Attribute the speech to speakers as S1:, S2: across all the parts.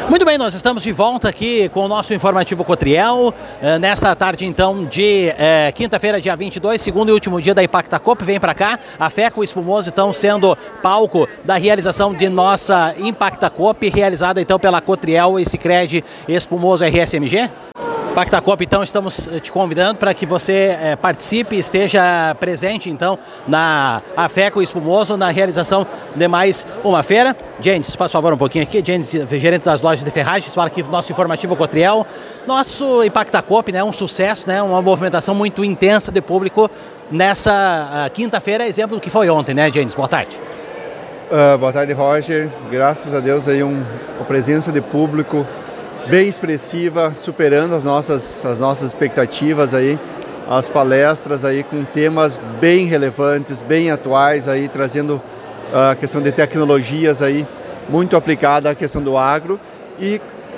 S1: Muito bem, nós estamos de volta aqui com o nosso informativo Cotriel, nessa tarde então de quinta-feira, dia 22, segundo e último dia da Impacta Coop. Vem para cá, a FECO e o Espumoso estão sendo palco da realização de nossa Impacta Coop, realizada então pela Cotriel e Sicredi Espumoso RSMG. Impacta Coop, então, estamos te convidando para que você participe, esteja presente, então, na FECO Espumoso, na realização de mais uma feira. Janes, faz favor um pouquinho aqui. Janes, gerente das lojas de ferragens, fala aqui do nosso informativo Cotriel. Nosso Impacta Coop, né, um sucesso, né, uma movimentação muito intensa de público nessa quinta-feira, exemplo do que foi ontem, né, Janes? Boa tarde.
S2: Boa tarde, Roger. Graças a Deus aí uma presença de público bem expressiva, superando as nossas expectativas aí, as palestras aí com temas bem relevantes, bem atuais aí, trazendo a questão de tecnologias aí, muito aplicada à questão do agro e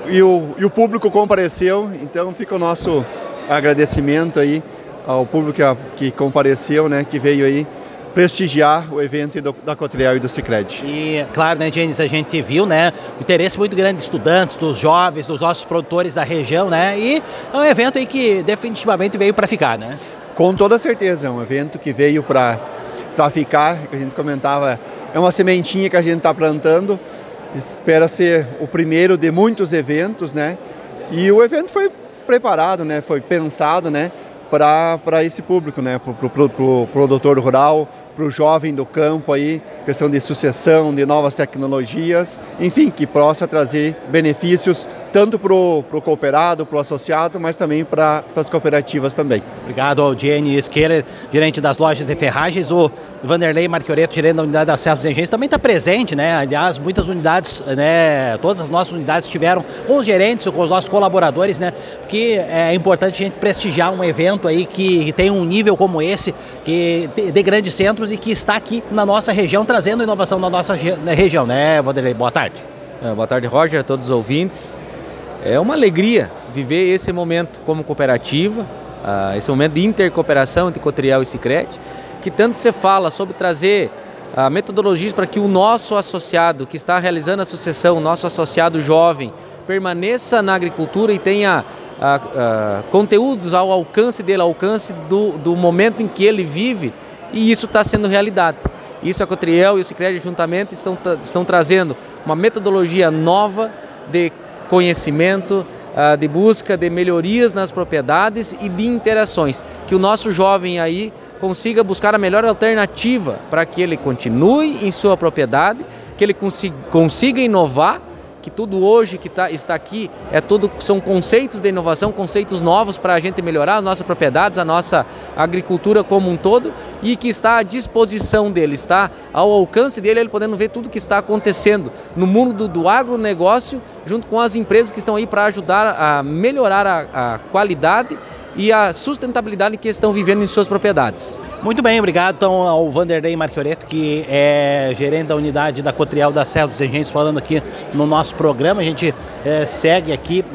S2: o público compareceu, então fica o nosso agradecimento aí ao público que compareceu, né, que veio aí prestigiar o evento da Cotriel e do Sicredi.
S1: E, claro, né, Janes, a gente viu, né, o interesse muito grande de estudantes, dos jovens, dos nossos produtores da região, né, e é um evento aí que definitivamente veio para ficar, né?
S2: Com toda certeza, é um evento que veio para ficar, que a gente comentava, é uma sementinha que a gente está plantando, espera ser o primeiro de muitos eventos, né, e o evento foi preparado, né, foi pensado, né, para esse público, né, para o produtor rural, para o jovem do campo aí, questão de sucessão, de novas tecnologias, enfim, que possa trazer benefícios tanto para o cooperado, para o associado, mas também para as cooperativas também.
S1: Obrigado ao Jenny Skeller, gerente das lojas de ferragens, o Vanderlei Marchioretto, gerente da unidade da Serra dos Engenhos, também está presente, né? Aliás, muitas unidades, né? Todas as nossas unidades estiveram com os gerentes, com os nossos colaboradores, né? Porque é importante a gente prestigiar um evento aí que tem um nível como esse, que de grandes centros e que está aqui na nossa região, trazendo inovação na nossa região, né, Vanderlei? Boa tarde.
S3: Boa tarde, Roger, a todos os ouvintes. É uma alegria viver esse momento como cooperativa, esse momento de intercooperação entre Cotriel e Sicredi, que tanto se fala sobre trazer metodologias para que o nosso associado que está realizando a sucessão, o nosso associado jovem, permaneça na agricultura e tenha conteúdos ao alcance dele, ao alcance do momento em que ele vive, e isso está sendo realidade. Isso a Cotriel e o Sicredi juntamente estão trazendo uma metodologia nova de conhecimento, de busca de melhorias nas propriedades e de interações, que o nosso jovem aí consiga buscar a melhor alternativa para que ele continue em sua propriedade, que ele consiga inovar, que tudo hoje que está aqui são conceitos de inovação, conceitos novos para a gente melhorar as nossas propriedades, a nossa agricultura como um todo, e que está à disposição dele, está ao alcance dele, ele podendo ver tudo que está acontecendo no mundo do agronegócio, junto com as empresas que estão aí para ajudar a melhorar a qualidade e a sustentabilidade que estão vivendo em suas propriedades.
S1: Muito bem, obrigado então ao Vanderlei Marchioretto, que é gerente da unidade da Cotriel da Serra dos Engenhos, falando aqui no nosso programa. A gente segue aqui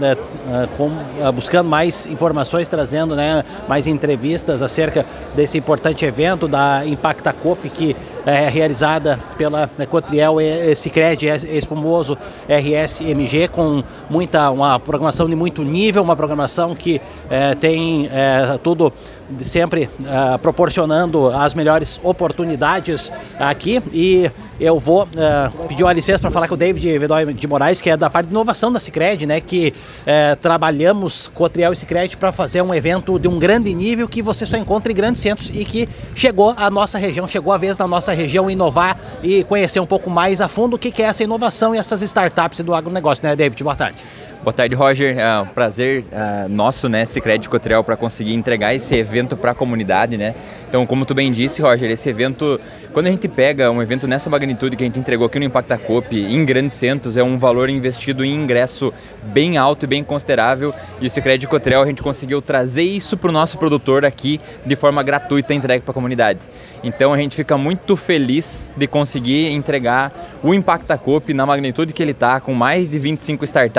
S1: buscando mais informações, trazendo, né, mais entrevistas acerca desse importante evento da Impacta Coop, que é realizada pela Cotriel e Sicredi Espumoso RSMG, com uma programação de muito nível, uma programação que tem tudo sempre proporcionando as melhores oportunidades aqui, e eu vou pedir uma licença para falar com o David Vedói de Moraes, que é da parte de inovação da Sicredi, né, que trabalhamos Cotriel e Sicredi para fazer um evento de um grande nível que você só encontra em grandes centros e que chegou à nossa região, chegou a vez da nossa região inovar e conhecer um pouco mais a fundo o que é essa inovação e essas startups do agronegócio, né, David? Boa tarde.
S4: Boa tarde, Roger. É um prazer nosso, né, Sicredi e Cotriel, para conseguir entregar esse evento para a comunidade, né? Então, como tu bem disse, Roger, esse evento, quando a gente pega um evento nessa magnitude que a gente entregou aqui no Impacta Coop, em grandes centros, é um valor investido em ingresso bem alto e bem considerável, e o Sicredi e Cotriel, a gente conseguiu trazer isso para o nosso produtor aqui de forma gratuita, entregue para a comunidade. Então, a gente fica muito feliz de conseguir entregar o Impacta Coop na magnitude que ele está, com mais de 25 startups, com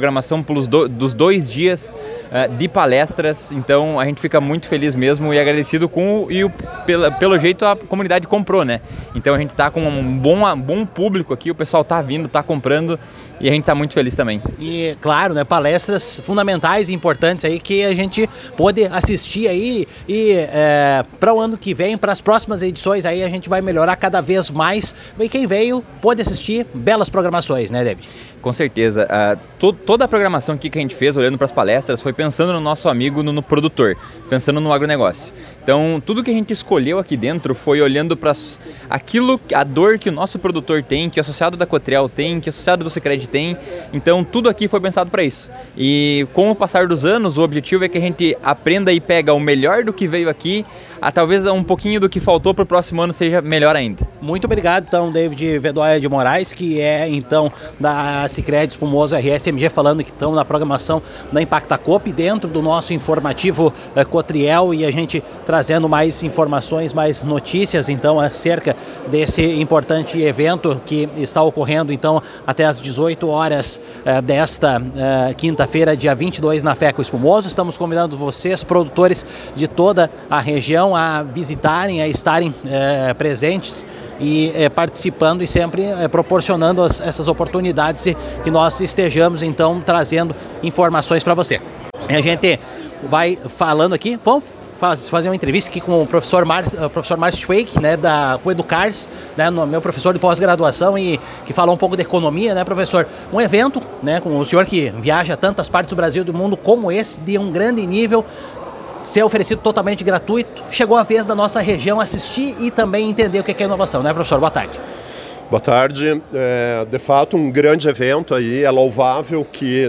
S4: programação dos 2 dias de palestras, então a gente fica muito feliz mesmo e agradecido pelo jeito a comunidade comprou, né? Então a gente está com um bom público aqui, o pessoal está vindo, está comprando e a gente está muito feliz também.
S1: E claro, né, palestras fundamentais e importantes aí que a gente pôde assistir aí e para o ano que vem, para as próximas edições aí a gente vai melhorar cada vez mais. E quem veio pôde assistir belas programações, né, David?
S4: Com certeza. Toda a programação aqui que a gente fez, olhando para as palestras, foi pensando no nosso amigo, no produtor, pensando no agronegócio. Então, tudo que a gente escolheu aqui dentro foi olhando para a dor que o nosso produtor tem, que o associado da Cotrijal tem, que o associado do Sicredi tem. Então, tudo aqui foi pensado para isso. E com o passar dos anos, o objetivo é que a gente aprenda e pega o melhor do que veio aqui, talvez um pouquinho do que faltou para o próximo ano seja melhor ainda.
S1: Muito obrigado, então, David Vedoya de Moraes, que é, então, da Sicredi Espumoso RSMG, falando que estão na programação da Impacta Coop, dentro do nosso informativo Cotrijal, e a gente trazendo mais informações, mais notícias, então, acerca desse importante evento que está ocorrendo, então, até às 18 horas desta quinta-feira, dia 22, na FECO Espumoso. Estamos convidando vocês, produtores de toda a região, a visitarem, a estarem presentes e participando e sempre proporcionando essas oportunidades e que nós estejamos, então, trazendo informações para você. A gente vai falando aqui, vamos fazer uma entrevista aqui com o professor Márcio Schweik, né, da Coeducars, né, meu professor de pós-graduação e que fala um pouco de economia, né, professor? Um evento, né, com o senhor que viaja a tantas partes do Brasil e do mundo como esse, de um grande nível, ser oferecido totalmente gratuito. Chegou a vez da nossa região assistir e também entender o que é inovação, né, professor? Boa tarde.
S5: Boa tarde. De fato, um grande evento aí, é louvável que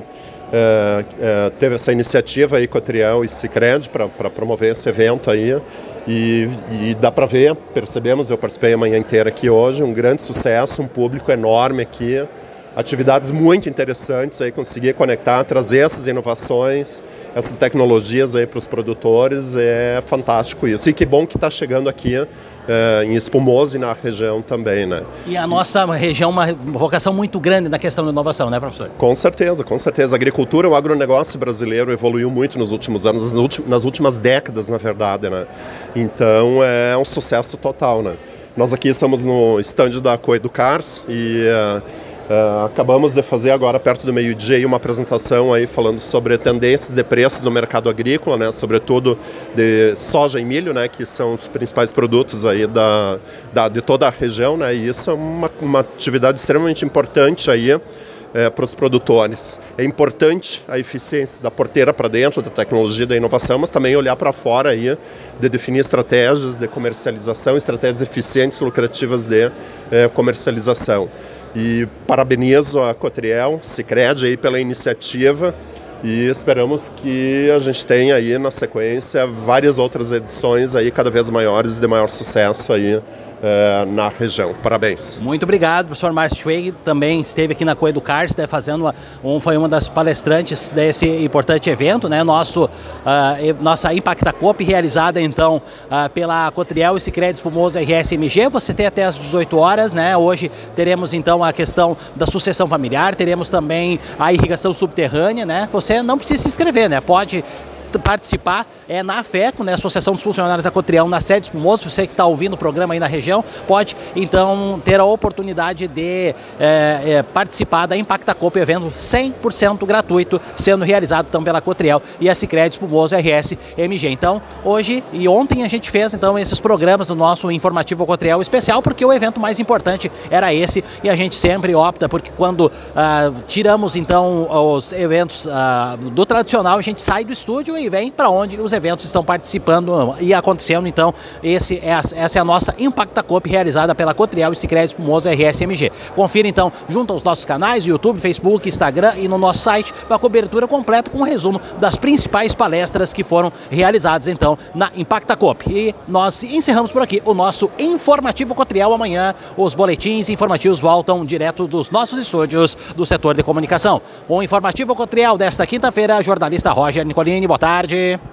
S5: teve essa iniciativa aí, Cotrijal e Sicredi, para promover esse evento aí. E dá para ver, percebemos, eu participei a manhã inteira aqui hoje, um grande sucesso, um público enorme aqui. Atividades muito interessantes aí, conseguir conectar, trazer essas inovações, essas tecnologias aí para os produtores, é fantástico isso. E que bom que está chegando aqui em Espumoso e na região também, né? E
S1: a nossa região, uma vocação muito grande na questão da inovação, né, professor?
S5: Com certeza, com certeza. A agricultura, o agronegócio brasileiro evoluiu muito nos últimos anos, nas últimas décadas, na verdade, né? Então é um sucesso total, né? Nós aqui estamos no stand da Coeducars e acabamos de fazer agora, perto do meio-dia, uma apresentação aí falando sobre tendências de preços no mercado agrícola, né, sobretudo de soja e milho, né, que são os principais produtos aí de toda a região, né, e isso é uma atividade extremamente importante aí para os produtores. É importante a eficiência da porteira para dentro, da tecnologia, da inovação, mas também olhar para fora aí, de definir estratégias de comercialização, estratégias eficientes e lucrativas de comercialização. E parabenizo a Cotrijal, Sicredi aí pela iniciativa e esperamos que a gente tenha aí na sequência várias outras edições aí cada vez maiores e de maior sucesso aí na região. Parabéns.
S1: Muito obrigado, professor Márcio Schweig, também esteve aqui na Coeducars, né, fazendo foi uma das palestrantes desse importante evento, né, nossa Impacta Coop, realizada então pela Cotrijal e Sicredi Espumoso RSMG. Você tem até às 18 horas, né? Hoje teremos então a questão da sucessão familiar, teremos também a irrigação subterrânea, né? Você não precisa se inscrever, né? Pode participar na FECO, né, Associação dos Funcionários da Cotrijal, na sede Espumoso. Você que está ouvindo o programa aí na região, pode então ter a oportunidade de participar da Impacta Coop, evento 100% gratuito, sendo realizado então pela Cotrijal e a Sicredi Espumoso RSMG. Então, hoje e ontem a gente fez então esses programas do nosso informativo Cotrijal especial, porque o evento mais importante era esse, e a gente sempre opta porque quando tiramos então os eventos do tradicional, a gente sai do estúdio e vem para onde os eventos estão participando e acontecendo. Então, essa é a nossa Impacta Coop, realizada pela Cotrijal e Sicredi Espumoso RSMG. Confira então junto aos nossos canais, YouTube, Facebook, Instagram e no nosso site, uma cobertura completa com um resumo das principais palestras que foram realizadas então na Impacta Coop. E nós encerramos por aqui o nosso informativo Cotrijal. Amanhã os boletins informativos voltam direto dos nossos estúdios do setor de comunicação. Com o informativo Cotrijal desta quinta-feira, jornalista Roger Nicolini. Boa tarde.